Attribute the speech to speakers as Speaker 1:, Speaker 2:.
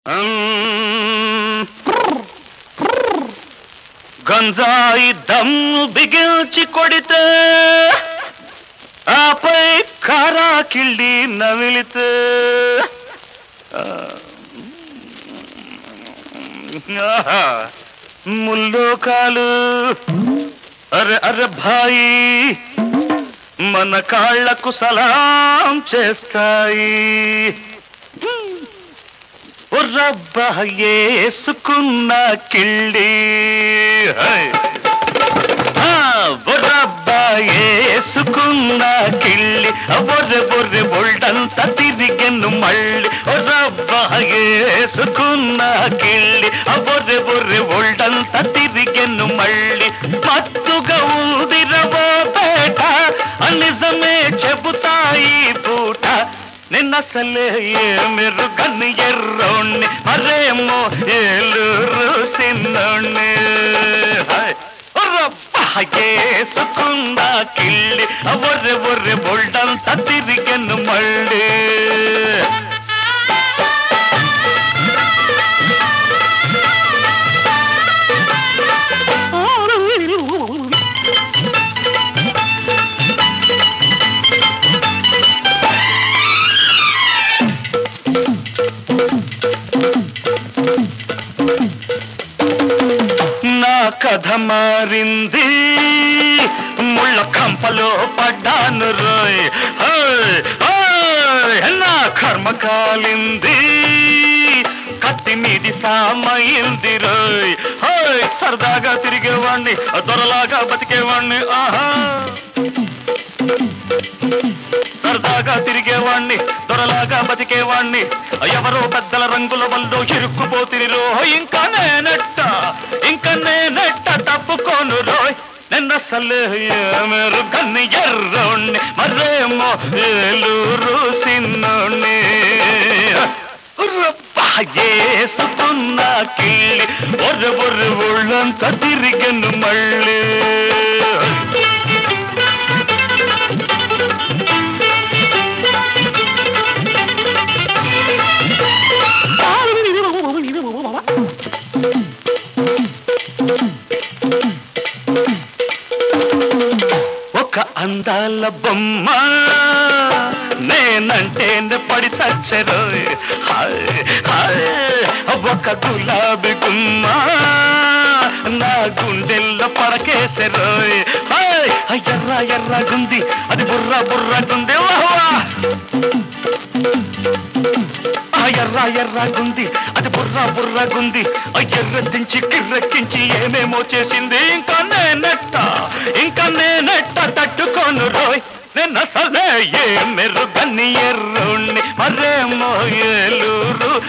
Speaker 1: గంజాయి దమ్ము బిగించి కొడితే ఆపై కారా కిళ్ళి నమిలితే ముల్లోకాలు అరే అరే భాయి మన కాళ్లకు సలాం చేస్తాయి. రబ్బా ఏసుకున్న కిళ్ళి రబ్బా ఏసుకున్న కిళ్ళి బొర్రె బొర్రె బొల్డంత తిరిగెను మళ్ళీ. రబ్బా ఏసుకున్న కిళ్ళి బొర్రె బొర్రె బొల్డంత తిరిగెను మళ్ళీ. మత్తుగా ఊదిరవో పేట నిజమే చెబుతాయి పూట. నిన్నసలే మెరుగని ఎర్రోణ్ణి మరేమో ఏలూరు సిన్నోణ్ణి. ఏసుకున్న కిళ్ళి బొర్రె బొర్రె బొల్డంత తిరిగెను మళ్ళీ. నా కథ మారింది, ముళ్ళ కంపలో పడ్డాను రోయ్. నా కర్మ కాలింది, కత్తి మీది సామైంది రోయ్. సరదాగా తిరిగేవాణ్ణి, దొరలాగా బతికేవాణ్ణి. సరదాగా తిరిగేవాణ్ణి, దొరలాగా బతికేవాణ్ణి. ఎవరో పెద్దల రంగుల వల్లో ఇరుక్కుపోతిని రో. ఇంకా నేనెట్ట తప్పుకోను రోయ్. నిన్నసలే మెరుగని ఎర్రోణ్ణి మరేమో ఏలూరు సిన్నోణ్ణి. ఏసుకున్న కిళ్ళి బొర్రె బొర్రె ఒళ్ళంత తిరిగెను మళ్ళీ. ఒక అందాల బొమ్మ నేనంటే పడి చచ్చరోయ్. ఒక గులాబీ గుమ్మ నా గుండెల్లో పడకేసరోయ్. ఎర్ర ఎర్రగుంది, అది బుర్ర బుర్రగుంది. ఎర్ర ఎర్రగుంది, అది బుర్ర బుర్రగుంది. ఎర్రెత్తించి కిర్రెక్కించి ఏమేమో చేసింది. ఇంకా నేనెట్ట తట్టుకోను రోయ్. నిన్నసలే మెరుగని ఎర్రోణ్ణి మరేమో ఏలూరు